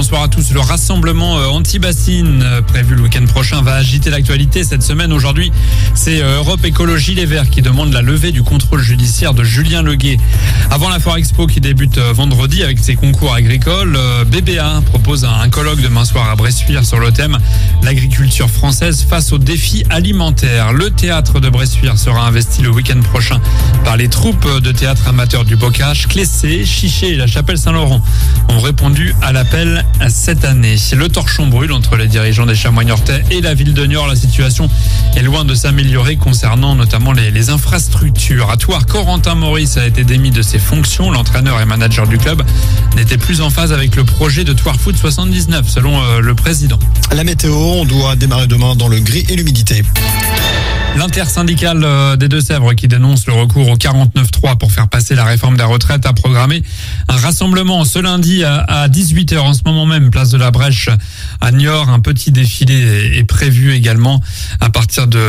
bonsoir à tous. Le rassemblement anti-bassine prévu le week-end prochain va agiter l'actualité cette semaine. Aujourd'hui, c'est Europe Écologie Les Verts qui demande la levée du contrôle judiciaire de Julien Leguet. Avant la Foire Expo qui débute vendredi avec ses concours agricoles, BBA propose un colloque demain soir à Bressuire sur le thème « L'agriculture française face aux défis alimentaires ». Le théâtre de Bressuire sera investi le week-end prochain par les troupes de théâtre amateurs du Bocage. Clessé, Chiché et la Chapelle Saint-Laurent ont répondu à l'appel cette année. Le torchon brûle entre les dirigeants des Chamois-Niortais et la ville de Niort. La situation est loin de s'améliorer concernant notamment les infrastructures. À Thouars, Corentin Maurice a été démis de ses fonctions. L'entraîneur et manager du club n'était plus en phase avec le projet de Thouars Foot 79 selon le président. La météo, on doit démarrer demain dans le gris et l'humidité. L'intersyndicale des Deux-Sèvres qui dénonce le recours au 49.3 pour faire passer la réforme des retraites a programmé un rassemblement ce lundi à 18h en ce moment même, place de la Brèche à Niort. Un petit défilé est prévu également à partir de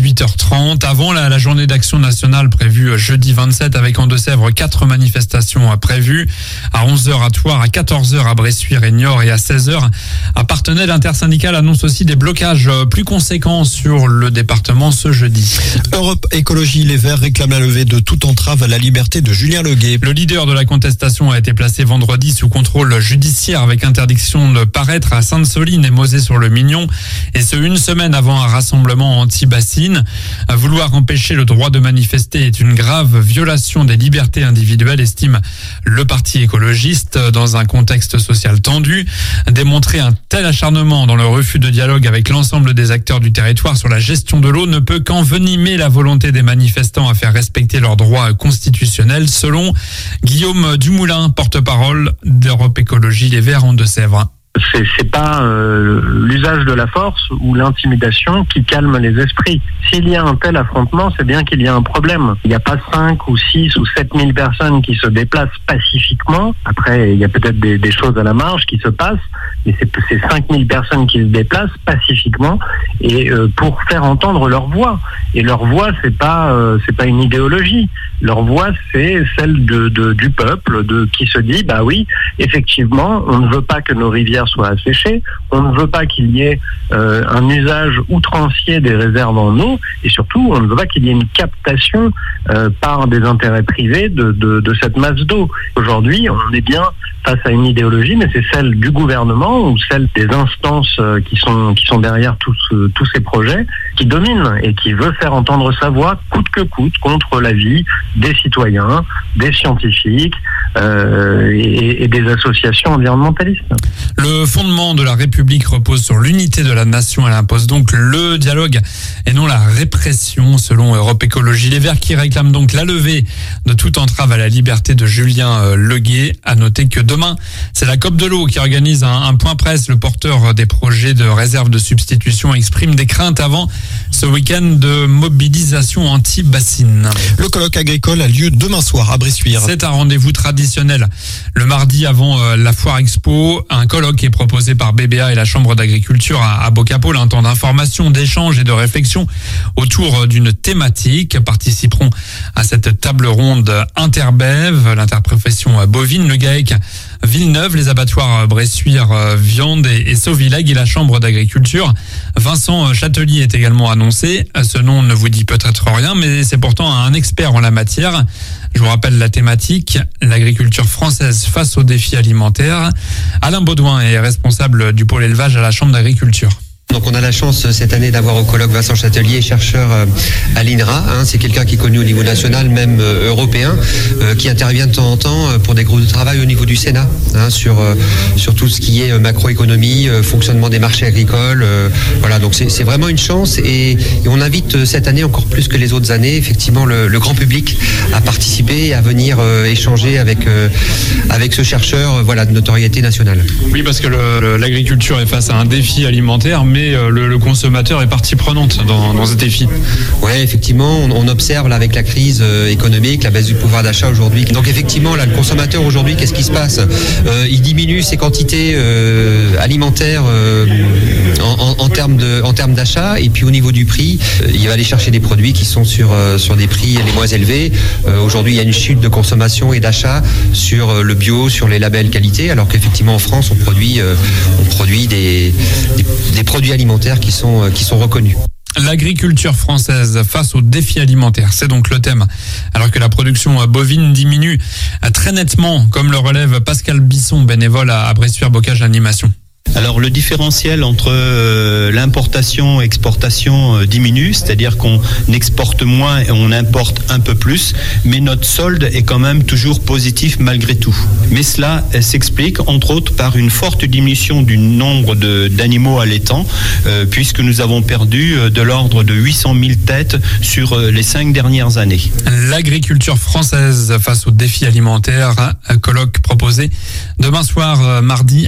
18h30 avant la journée d'action nationale prévue jeudi 27 avec en Deux-Sèvres 4 manifestations prévues à 11h à Thouars, à 14h à Bressuire et Niort et à 16h à Parthenay. L'intersyndicale annonce aussi des blocages plus conséquents sur le département ce jeudi. Europe Écologie Les Verts réclame la levée de toute entrave à la liberté de Julien Leguet. Le leader de la contestation a été placé vendredi sous contrôle judiciaire avec interdiction de paraître à Sainte-Soline et Mosée-sur-le-Mignon, et ce une semaine avant un rassemblement anti-bassine. Vouloir empêcher le droit de manifester est une grave violation des libertés individuelles, estime le parti écologiste. Dans un contexte social tendu, démontrer un tel acharnement dans le refus de dialogue avec l'ensemble des acteurs du territoire sur la gestion de l'eau ne peut qu'envenimer la volonté des manifestants à faire respecter leurs droits constitutionnels, selon Guillaume Dumoulin, porte-parole d'Europe Écologie Les Verts en Deux-Sèvres. C'est pas l'usage de la force ou l'intimidation qui calme les esprits. S'il y a un tel affrontement, c'est bien qu'il y a un problème. Il n'y a pas 5 ou 6 ou 7 000 personnes qui se déplacent pacifiquement. Après, il y a peut-être des choses à la marge qui se passent, mais c'est 5 000 personnes qui se déplacent pacifiquement et pour faire entendre leur voix. Et leur voix, c'est pas une idéologie. Leur voix, c'est celle du peuple, qui se dit, bah oui, effectivement, on ne veut pas que nos rivières soient asséchées, on ne veut pas qu'il y ait un usage outrancier des réserves en eau, et surtout, on ne veut pas qu'il y ait une captation par des intérêts privés de cette masse d'eau. Aujourd'hui, on est bien face à une idéologie, mais c'est celle du gouvernement ou celle des instances qui sont derrière tous ces projets, qui domine et qui veut faire entendre sa voix coûte que coûte contre l'avis des citoyens, des scientifiques et des associations environnementalistes. Le fondement de la République repose sur l'unité de la nation. Elle impose donc le dialogue et non la répression, selon Europe Écologie Les Verts, qui réclame donc la levée de toute entrave à la liberté de Julien Leguet. À noter que demain, c'est la COP de l'eau qui organise un point presse. Le porteur des projets de réserve de substitution exprime des craintes avant ce week-end de mobilisation anti-bassine. Le colloque agricole a lieu demain soir à Bressuire. C'est un rendez-vous traditionnel. Le mardi avant la Foire Expo, un colloque est proposé par BBA et la Chambre d'agriculture à Bocapole. Un temps d'information, d'échange et de réflexion autour d'une thématique. Participeront à cette table ronde Interbev, l'interprofession bovine, le GAEC Villeneuve, les abattoirs Bressuire, Viande et Sauvilleg et la Chambre d'agriculture. Vincent Châtelier est également annoncé. Ce nom ne vous dit peut-être rien, mais c'est pourtant un expert en la matière. Je vous rappelle la thématique, l'agriculture française face aux défis alimentaires. Alain Baudouin est responsable du pôle élevage à la Chambre d'agriculture. Donc on a la chance cette année d'avoir au colloque Vincent Châtelier, chercheur à l'INRA. C'est quelqu'un qui est connu au niveau national, même européen, qui intervient de temps en temps pour des groupes de travail au niveau du Sénat, sur tout ce qui est macroéconomie, fonctionnement des marchés agricoles. Voilà, donc c'est vraiment une chance et on invite cette année encore plus que les autres années, effectivement, le grand public à participer et à venir échanger avec ce chercheur, de notoriété nationale. Oui, parce que l'agriculture est face à un défi alimentaire, mais mais le consommateur est partie prenante dans ce défi. Oui, effectivement, on observe là, avec la crise économique, la baisse du pouvoir d'achat aujourd'hui. Donc effectivement, là, le consommateur aujourd'hui, qu'est-ce qui se passe ? Il diminue ses quantités alimentaires en termes d'achat, et puis au niveau du prix, il va aller chercher des produits qui sont sur des prix les moins élevés. Aujourd'hui, il y a une chute de consommation et d'achat sur le bio, sur les labels qualité, alors qu'effectivement en France, on produit des produits alimentaires qui sont reconnus. L'agriculture française face aux défis alimentaires, c'est donc le thème. Alors que la production bovine diminue très nettement, comme le relève Pascal Bisson, bénévole à Bressuire Bocage Animation. Alors le différentiel entre l'importation et l'exportation diminue, c'est-à-dire qu'on exporte moins et on importe un peu plus, mais notre solde est quand même toujours positif malgré tout. Mais cela s'explique entre autres par une forte diminution du nombre d'animaux allaitants, puisque nous avons perdu de l'ordre de 800 000 têtes sur les 5 dernières années. L'agriculture française face aux défis alimentaires, un colloque proposé demain soir, mardi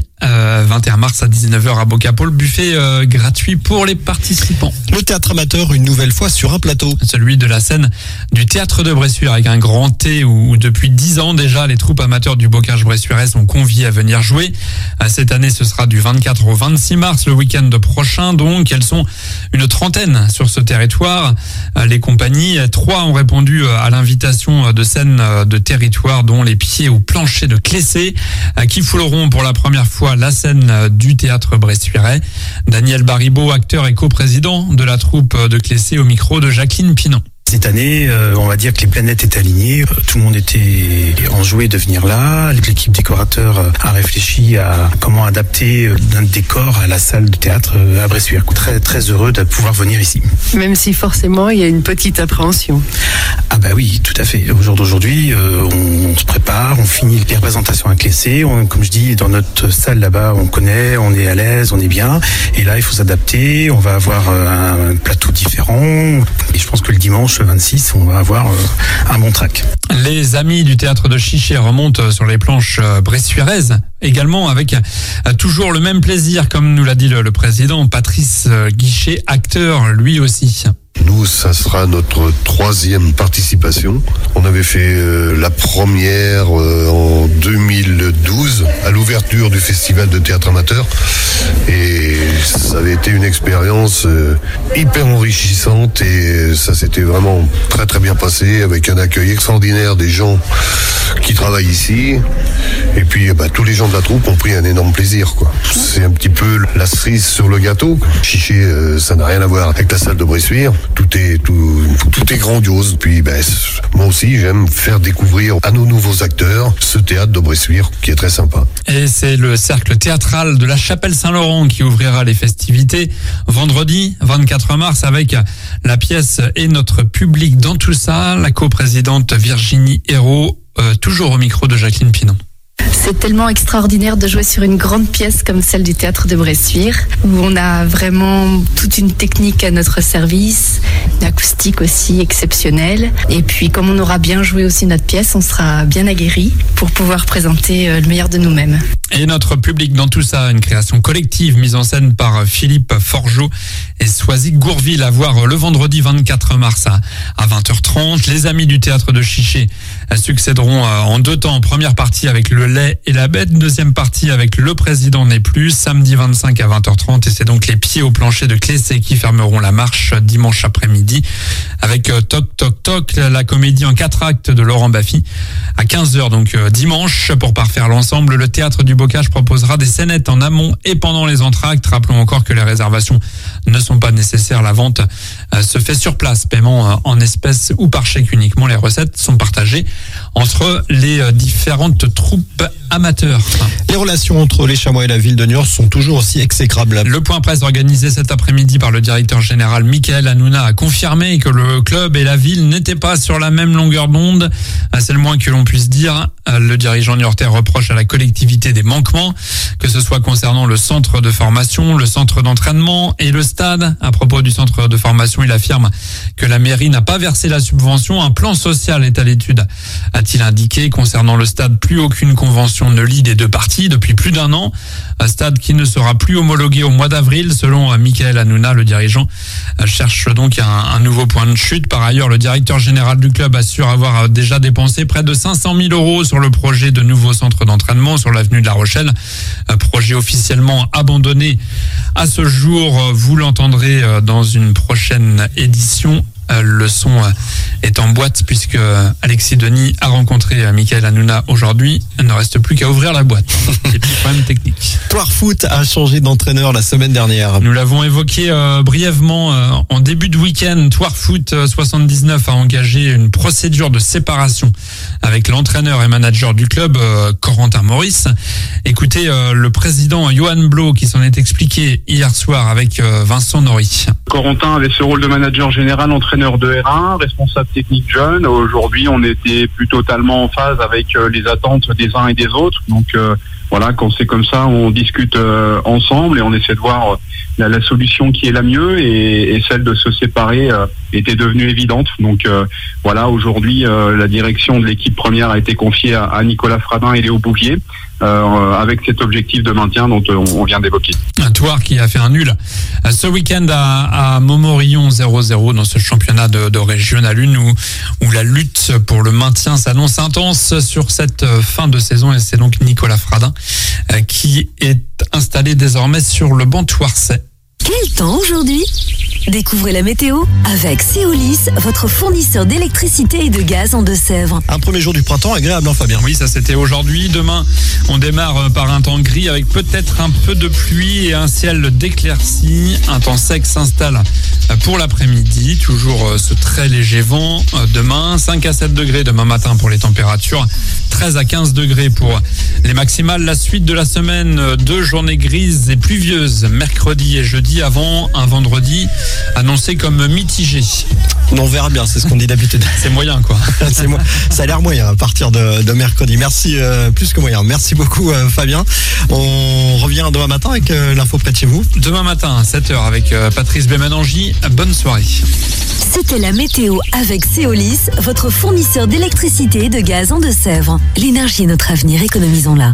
21 mars à 19h à Bocapole, buffet gratuit pour les participants. Le théâtre amateur une nouvelle fois sur un plateau. Celui de la scène du théâtre de Bressuire avec un grand T où depuis 10 ans déjà les troupes amateurs du bocage bressuirais sont conviées à venir jouer. Cette année ce sera du 24 au 26 mars, le week-end prochain donc. Elles sont une trentaine sur ce territoire. Les compagnies, 3 ont répondu à l'invitation de scènes de territoire dont les pieds au plancher de Clessé qui fouleront pour la première fois la scène du théâtre bressuirais. Daniel Baribeau, acteur et coprésident de la troupe de Clessé, au micro de Jacqueline Pinon. Cette année, on va dire que les planètes étaient alignées. Tout le monde était enjoué de venir là. L'équipe décorateur a réfléchi à comment adapter un décor à la salle de théâtre à Bressuire. Très, très heureux de pouvoir venir ici. Même si forcément, il y a une petite appréhension. Ah bah oui, tout à fait. Au jour d'aujourd'hui, on se prépare, on finit les représentations à Clessé. Comme je dis, dans notre salle là-bas, on connaît, on est à l'aise, on est bien. Et là, il faut s'adapter. On va avoir un plateau différent. Et je pense que le dimanche 26, on va avoir un bon track. Les amis du théâtre de Chiché remontent sur les planches bressuiraises, également avec toujours le même plaisir, comme nous l'a dit le président Patrice Guichet, acteur lui aussi. Nous, ça sera notre 3e participation. On avait fait la première en 2012 à l'ouverture du festival de théâtre amateur et ça avait été une expérience hyper enrichissante et ça s'était vraiment très très bien passé avec un accueil extraordinaire des gens qui travaillent ici et puis tous les gens de la troupe ont pris un énorme plaisir quoi. C'est un petit peu la cerise sur le gâteau. Chiché, ça n'a rien à voir avec la salle de Bressuire. Tout est grandiose. Puis moi aussi, j'aime faire découvrir à nos nouveaux acteurs ce théâtre de Bressuire qui est très sympa. Et c'est le cercle théâtral de la Chapelle Saint-Laurent qui ouvrira les festivités vendredi 24 mars avec la pièce Et notre public dans tout ça. La coprésidente Virginie Hérault, toujours au micro de Jacqueline Pinon. C'est tellement extraordinaire de jouer sur une grande pièce comme celle du théâtre de Bressuire, où on a vraiment toute une technique à notre service, une acoustique aussi exceptionnelle. Et puis comme on aura bien joué aussi notre pièce, on sera bien aguerri pour pouvoir présenter le meilleur de nous-mêmes. Et notre public dans tout ça, une création collective mise en scène par Philippe Forgeot et Soisy Gourville, à voir le vendredi 24 mars à 20h30. Les amis du théâtre de Chiché succéderont en 2 temps. Première partie avec Le Lait et la Bête, deuxième partie avec Le Président n'est plus, samedi 25 à 20h30. Et c'est donc les pieds au plancher de Clessé qui fermeront la marche dimanche après-midi avec Toc Toc Toc, la comédie en 4 actes de Laurent Baffy à 15h donc dimanche. Pour parfaire l'ensemble, le théâtre du Bocage proposera des scénettes en amont et pendant les entr'actes. Rappelons encore que les réservations ne sont pas nécessaires. La vente se fait sur place, paiement en espèces ou par chèque uniquement. Les recettes sont partagées entre les différentes troupes amateurs. Les relations entre les Chamois et la ville de Niort sont toujours aussi exécrables. Le point presse organisé cet après-midi par le directeur général Michael Hanouna a confirmé que le club et la ville n'étaient pas sur la même longueur d'onde. C'est le moins que l'on puisse dire. Le dirigeant niortais reproche à la collectivité des manquements, que ce soit concernant le centre de formation, le centre d'entraînement et le stade. À propos du centre de formation, il affirme que la mairie n'a pas versé la subvention. Un plan social est à l'étude a-t-il indiqué. Concernant le stade, plus aucune convention ne lie les deux parties depuis plus d'un an. Un stade qui ne sera plus homologué au mois d'avril, selon Michael Hanouna, le dirigeant cherche donc un nouveau point de chute. Par ailleurs, le directeur général du club assure avoir déjà dépensé près de 500 000 € sur le projet de nouveau centre d'entraînement sur l'avenue de La Rochelle. Un projet officiellement abandonné à ce jour. Vous l'entendrez dans une prochaine édition. Le son est en boîte puisque Alexis Denis a rencontré Michael Hanouna aujourd'hui. Il ne reste plus qu'à ouvrir la boîte. Des petits problèmes techniques. Thouars Foot a changé d'entraîneur la semaine dernière. Nous l'avons évoqué brièvement en début de week-end. Thouars Foot 79 a engagé une procédure de séparation avec l'entraîneur et manager du club, Corentin Maurice. Écoutez le président Johan Blo qui s'en est expliqué hier soir avec Vincent Nory. Corentin avait ce rôle de manager général, entraîneur de R1, responsable technique jeune. Aujourd'hui, on était plus totalement en phase avec les attentes des uns et des autres. Donc voilà, quand c'est comme ça, on discute ensemble et on essaie de voir la solution qui est la mieux et celle de se séparer était devenue évidente. Donc voilà, aujourd'hui, la direction de l'équipe première a été confiée à Nicolas Fradin et Léo Bouvier. Avec cet objectif de maintien dont on vient d'évoquer. Un Thouars qui a fait un nul ce week-end à Montmorillon 0-0 dans ce championnat de Régional 1 où la lutte pour le maintien s'annonce intense sur cette fin de saison et c'est donc Nicolas Fradin qui est installé désormais sur le banc thouarçais. Quel temps aujourd'hui ? Découvrez la météo avec Seolis, votre fournisseur d'électricité et de gaz en Deux-Sèvres. Un premier jour du printemps agréable, hein, Fabien ? Oui, ça c'était aujourd'hui. Demain, on démarre par un temps gris avec peut-être un peu de pluie et un ciel d'éclaircies. Un temps sec s'installe pour l'après-midi. Toujours ce très léger vent. Demain, 5 à 7 degrés demain matin pour les températures. 13 à 15 degrés pour les maximales. La suite de la semaine, 2 journées grises et pluvieuses, mercredi et jeudi, avant un vendredi annoncé comme mitigé. On verra bien, c'est ce qu'on dit d'habitude. C'est moyen, quoi. Ça a l'air moyen à partir de mercredi. Merci, plus que moyen. Merci beaucoup, Fabien. On revient demain matin avec l'info près de chez vous. Demain matin, à 7h, avec Patrice Bémanangi. Bonne soirée. C'était la météo avec Seolis, votre fournisseur d'électricité et de gaz en Deux-Sèvres. L'énergie est notre avenir, économisons-la.